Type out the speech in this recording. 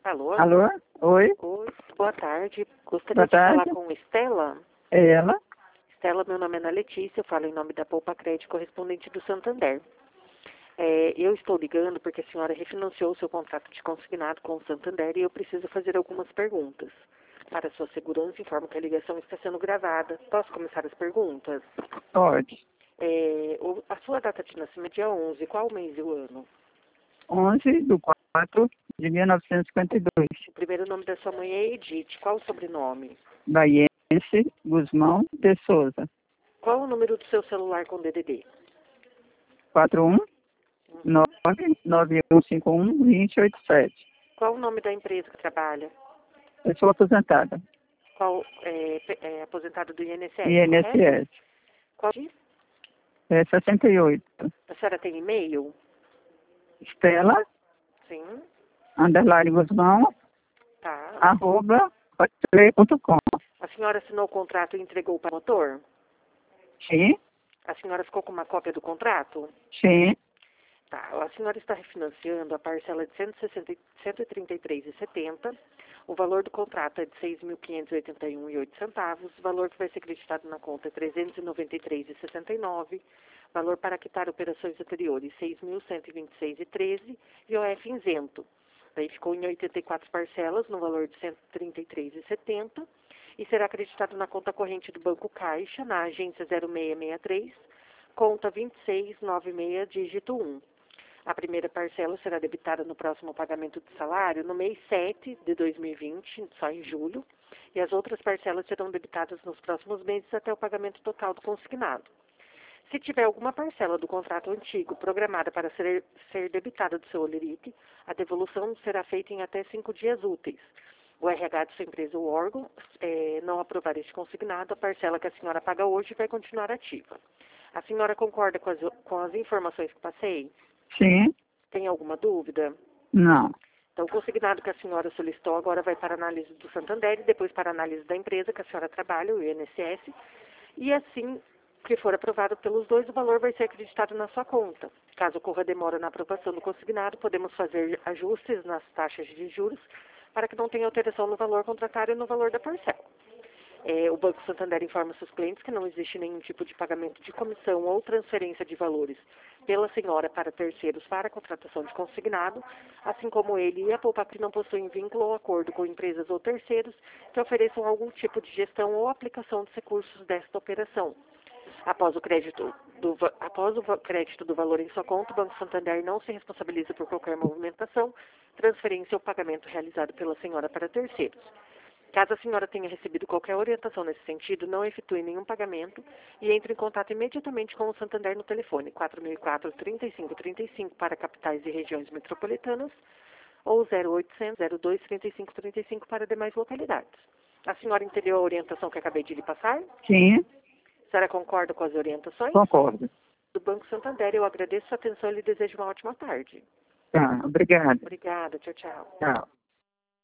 Alô? Alô? Oi? Oi, boa tarde. Gostaria Boa de falar tarde. com Estela. É ela? Estela, meu nome é Ana Letícia, eu falo em nome da Poupa Crédito correspondente do Santander. Eu estou ligando porque a senhora refinanciou o seu contrato de consignado com o Santander e eu preciso fazer algumas perguntas. Para sua segurança, informo que a ligação está sendo gravada. Posso começar as perguntas? Pode. A sua data de nascimento é dia 11, qual o mês e o ano? 11/4/1952. O primeiro nome da sua mãe é Edith, qual o sobrenome? Baiense Guzmão de Souza. Qual o número do seu celular com DDD? 41991512087. Qual o nome da empresa que trabalha? Eu sou aposentada. Qual aposentado do INSS, correto? INSS. Qual diz? É 68. A senhora tem e-mail? Estela, Sim. underline Guzmão, Tá. @hotmail.com. A senhora assinou o contrato e entregou para o motor? Sim, A senhora ficou com uma cópia do contrato? sim, Tá. A senhora está refinanciando a parcela de 133,70. O valor do contrato é de R$ 6.581,08. O valor que vai ser acreditado na conta é R$ 393,69. Valor para quitar operações anteriores, R$ 6.126,13. E OF isento. Daí ficou em 84 parcelas, no valor de R$ 133,70. E será acreditado na conta corrente do Banco Caixa, na agência 0663, conta 2696, dígito 1. A primeira parcela será debitada no próximo pagamento de salário no mês 7 de 2020, só em julho, e as outras parcelas serão debitadas nos próximos meses até o pagamento total do consignado. Se tiver alguma parcela do contrato antigo programada para ser debitada do seu holerite, a devolução será feita em até 5 dias úteis. O RH de sua empresa ou órgão não aprovar este consignado, a parcela que a senhora paga hoje vai continuar ativa. A senhora concorda com as informações que passei? sim, Tem alguma dúvida? não. Então, o consignado que a senhora solicitou agora vai para análise do Santander e depois para análise da empresa que a senhora trabalha, o INSS. E assim que for aprovado pelos dois, o valor vai ser acreditado na sua conta. Caso ocorra demora na aprovação do consignado, podemos fazer ajustes nas taxas de juros para que não tenha alteração no valor contratário e no valor da parcela. O Banco Santander informa seus clientes que não existe nenhum tipo de pagamento de comissão ou transferência de valores pela senhora para terceiros para a contratação de consignado, assim como ele e a Poupacri não possuem vínculo ou acordo com empresas ou terceiros que ofereçam algum tipo de gestão ou aplicação dos recursos desta operação. Após o crédito do valor em sua conta, o Banco Santander não se responsabiliza por qualquer movimentação, transferência ou pagamento realizado pela senhora para terceiros. Caso a senhora tenha recebido qualquer orientação nesse sentido, não efetue nenhum pagamento e entre em contato imediatamente com o Santander no telefone 4004-3535 para capitais e regiões metropolitanas ou 0800 02 3535 para demais localidades. A senhora entendeu a orientação que acabei de lhe passar? Sim, A senhora concorda com as orientações? concordo. Do Banco Santander, eu agradeço a atenção e lhe desejo uma ótima tarde. Tá, obrigada. Obrigada, tchau, tchau. Tchau.